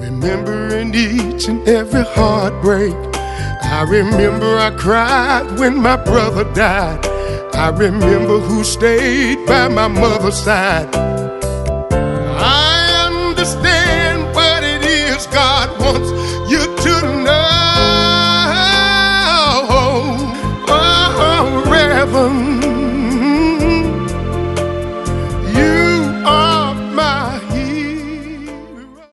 remembering each and every heartbreak. I remember I cried when my brother died. I remember who stayed by my mother's side.